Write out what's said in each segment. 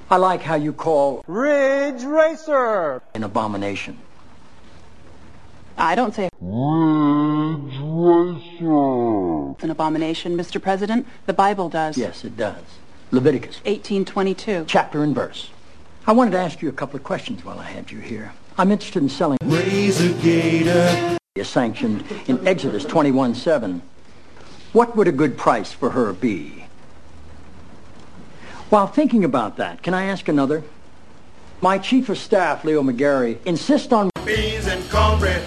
I like how you call Ridge Racer an abomination. I don't say Ridge Racer. it's an abomination, Mr. President. The Bible does. Yes, it does. Leviticus 18:22. chapter and verse. I wanted to ask you a couple of questions while I had you here. I'm interested in selling Razor Gator. sanctioned in Exodus 21:7. What would a good price for her be? While thinking about that, can I ask another? My chief of staff, Leo McGarry, insists on Beans and cornbread.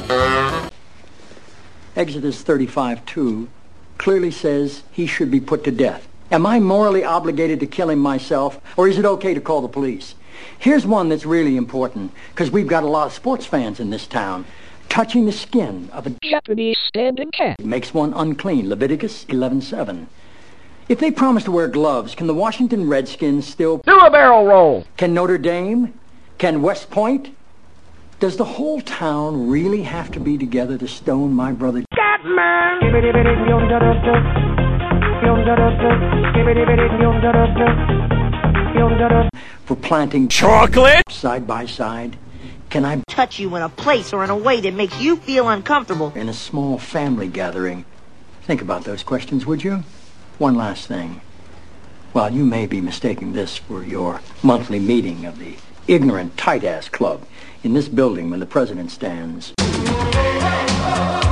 Exodus 35:2 clearly says he should be put to death. Am I morally obligated to kill him myself, or is it okay to call the police? Here's one that's really important, because we've got a lot of sports fans in this town. Touching the skin of a Japanese standing cat makes one unclean, Leviticus 11:7. If they promise to wear gloves, can the Washington Redskins still do a barrel roll. Can Notre Dame? Can West Point? Does the whole town really have to be together to stone my brother Catman. for planting Chocolate. side by side? Can I touch you in a place or in a way that makes you feel uncomfortable? in a small family gathering? Think about those questions, would you? One last thing. While you may be mistaking this for your monthly meeting of the Ignorant Tight-Ass Club in this building when the president stands